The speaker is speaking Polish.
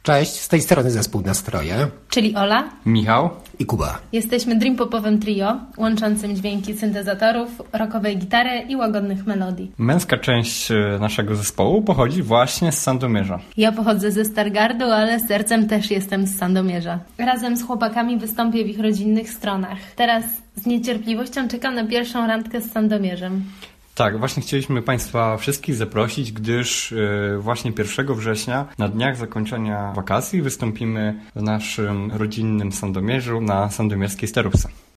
Cześć, z tej strony zespół Nastroje. Czyli Ola, Michał I Kuba. Jesteśmy dream popowym trio, łączącym dźwięki syntezatorów, rockowej gitary i łagodnych melodii. Męska część naszego zespołu pochodzi właśnie z Sandomierza. Ja pochodzę ze Stargardu, ale sercem też jestem z Sandomierza. Razem z chłopakami wystąpię w ich rodzinnych stronach. Teraz z niecierpliwością czekam na pierwszą randkę z Sandomierzem. Tak, właśnie chcieliśmy Państwa wszystkich zaprosić, gdyż właśnie 1 września na dniach zakończenia wakacji wystąpimy w naszym rodzinnym Sandomierzu na sandomierskiej Sterówce.